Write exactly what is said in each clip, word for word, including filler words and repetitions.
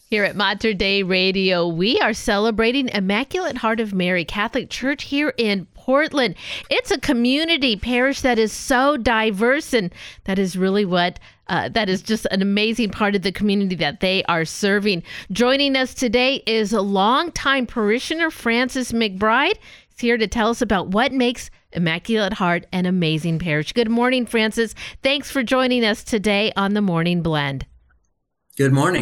Here at Mater Dei Radio, we are celebrating Immaculate Heart of Mary Catholic Church here in Portland. It's a community parish that is so diverse, and that is really what, uh, that is just an amazing part of the community that they are serving. Joining us today is a longtime parishioner, Francis McBride. He's here to tell us about what makes Immaculate Heart an amazing parish. Good morning, Francis. Thanks for joining us today on the Morning Blend. Good morning.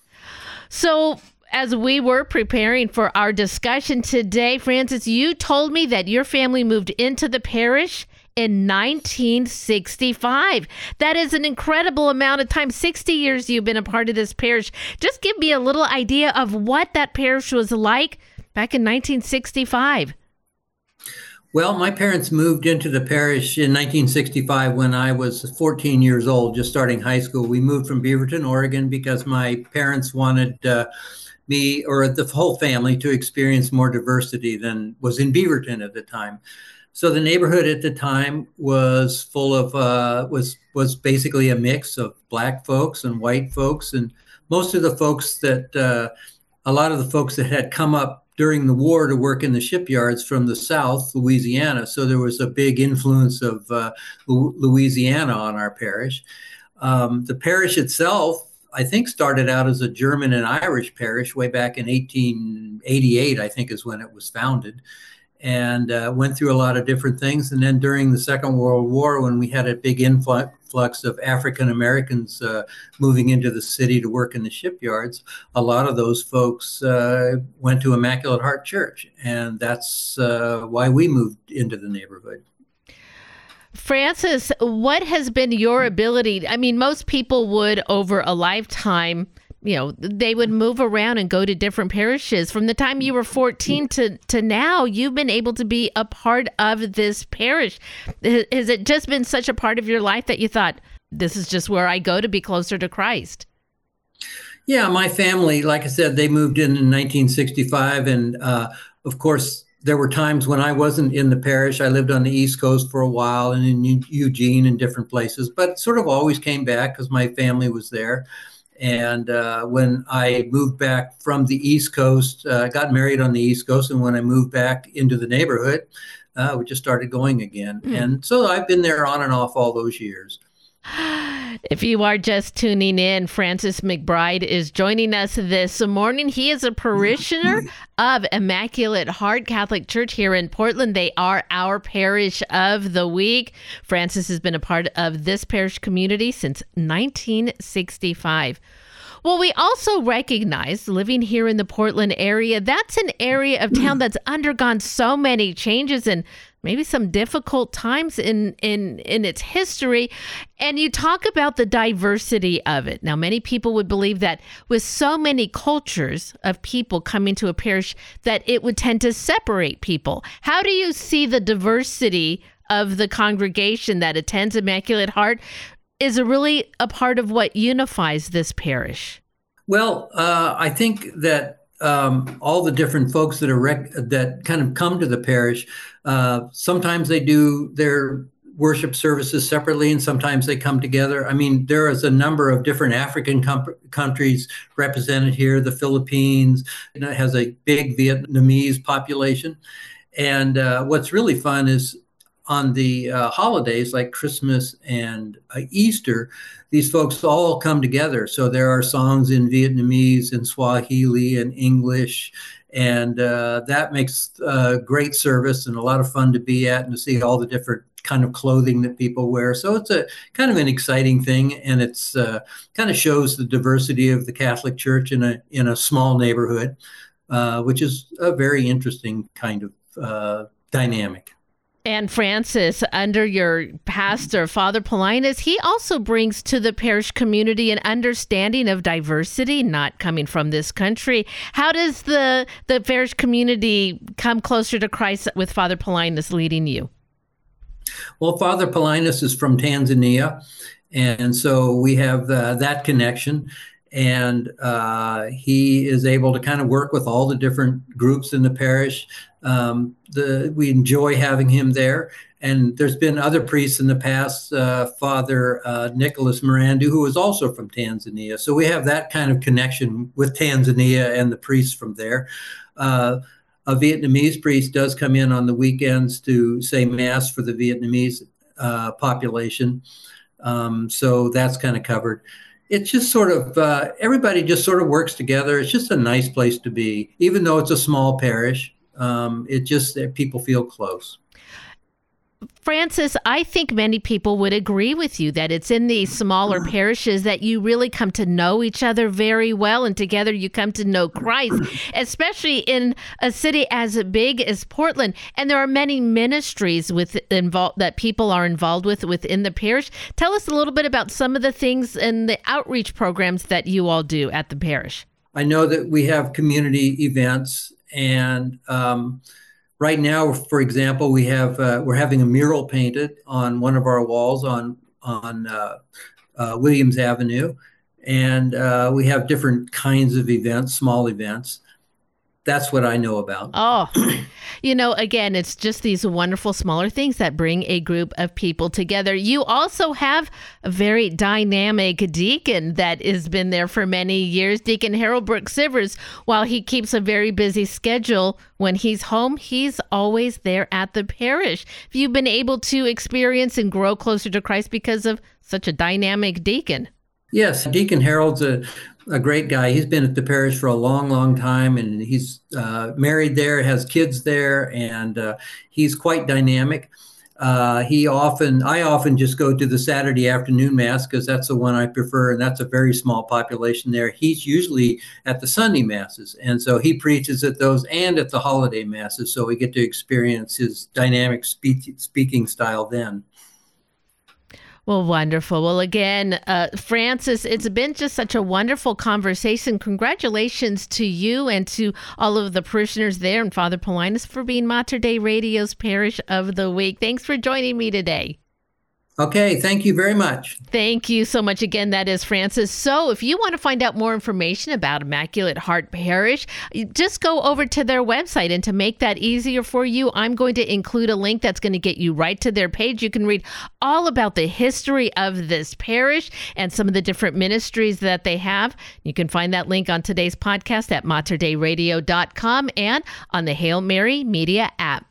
So, as we were preparing for our discussion today, Francis, you told me that your family moved into the parish in nineteen sixty-five. That is an incredible amount of time. sixty years you've been a part of this parish. Just give me a little idea of what that parish was like back in nineteen sixty-five. Well, my parents moved into the parish in nineteen sixty-five when I was fourteen years old, just starting high school. We moved from Beaverton, Oregon, because my parents wanted uh, me or the whole family to experience more diversity than was in Beaverton at the time. So the neighborhood at the time was full of, uh, was, was basically a mix of Black folks and white folks. And most of the folks that, uh, a lot of the folks that had come up during the war to work in the shipyards from the South, Louisiana. So there was a big influence of uh, Louisiana on our parish. Um, the parish itself, I think, started out as a German and Irish parish way back in eighteen eighty-eight, I think is when it was founded, and uh, went through a lot of different things. And then during the Second World War, when we had a big influx of African Americans uh, moving into the city to work in the shipyards, a lot of those folks uh, went to Immaculate Heart Church, and that's uh, why we moved into the neighborhood. Francis, what has been your ability? I mean, most people would, over a lifetime, you know, they would move around and go to different parishes. From the time you were fourteen to, to now, you've been able to be a part of this parish. Has it just been such a part of your life that you thought, this is just where I go to be closer to Christ? Yeah, my family, like I said, they moved in in nineteen sixty-five. And uh, of course, there were times when I wasn't in the parish. I lived on the East Coast for a while and in Eugene and different places, but sort of always came back because my family was there. And uh, when I moved back from the East Coast, I uh, got married on the East Coast. And when I moved back into the neighborhood, uh, we just started going again. Mm. And so I've been there on and off all those years. If you are just tuning in, Francis McBride is joining us this morning. He is a parishioner of Immaculate Heart Catholic Church here in Portland. They are our parish of the week. Francis has been a part of this parish community since nineteen sixty-five. Well, we also recognize, living here in the Portland area, that's an area of town that's undergone so many changes and maybe some difficult times in, in, in its history. And you talk about the diversity of it. Now, many people would believe that with so many cultures of people coming to a parish, that it would tend to separate people. How do you see the diversity of the congregation that attends Immaculate Heart? Is it really a part of what unifies this parish? Well, uh, I think that um, all the different folks that are rec- that kind of come to the parish, uh, sometimes they do their worship services separately, and sometimes they come together. I mean, there is a number of different African com- countries represented here. The Philippines, you know, has a big Vietnamese population, and uh, what's really fun is, on the uh, holidays like Christmas and uh, Easter, these folks all come together. So there are songs in Vietnamese and Swahili and English, and uh, that makes uh, great service and a lot of fun to be at and to see all the different kind of clothing that people wear. So it's a kind of an exciting thing, and it's uh, kind of shows the diversity of the Catholic Church in a in a small neighborhood, uh, which is a very interesting kind of uh, dynamic. And Francis, under your pastor, Father Paulinus, he also brings to the parish community an understanding of diversity, not coming from this country. How does the, the parish community come closer to Christ with Father Paulinus leading you? Well, Father Paulinus is from Tanzania, and so we have uh, that connection. and uh, he is able to kind of work with all the different groups in the parish. Um, the, we enjoy having him there. And there's been other priests in the past, uh, Father uh, Nicholas Mirandu, who is also from Tanzania. So we have that kind of connection with Tanzania and the priests from there. Uh, a Vietnamese priest does come in on the weekends to say Mass for the Vietnamese uh, population. Um, so that's kind of covered. It's just sort of, uh, everybody just sort of works together. It's just a nice place to be. Even though it's a small parish, um, it just, people feel close. Francis, I think many people would agree with you that it's in these smaller parishes that you really come to know each other very well, and together you come to know Christ, especially in a city as big as Portland. And there are many ministries with involved that people are involved with within the parish. Tell us a little bit about some of the things and the outreach programs that you all do at the parish. I know that we have community events, and um, right now, for example, we have uh, we're having a mural painted on one of our walls on on uh, uh, Williams Avenue, and uh, we have different kinds of events, small events. That's what I know about. Oh, you know, again, it's just these wonderful smaller things that bring a group of people together. You also have a very dynamic deacon that has been there for many years, Deacon Harold Brooks Sivers. While he keeps a very busy schedule, when he's home, he's always there at the parish. Have you been able to experience and grow closer to Christ because of such a dynamic deacon? Yes, Deacon Harold's a, a great guy. He's been at the parish for a long, long time, and he's uh, married there, has kids there, and uh, he's quite dynamic. Uh, he often, I often just go to the Saturday afternoon Mass because that's the one I prefer, and that's a very small population there. He's usually at the Sunday Masses, and so he preaches at those and at the holiday Masses, so we get to experience his dynamic speak, speaking style then. Well, wonderful. Well, again, uh, Francis, it's been just such a wonderful conversation. Congratulations to you and to all of the parishioners there and Father Paulinus for being Mater Dei Radio's Parish of the Week. Thanks for joining me today. Okay, thank you very much. Thank you so much. Again, that is Francis. So if you want to find out more information about Immaculate Heart Parish, just go over to their website. And to make that easier for you, I'm going to include a link that's going to get you right to their page. You can read all about the history of this parish and some of the different ministries that they have. You can find that link on today's podcast at mater dei radio dot com and on the Hail Mary Media app.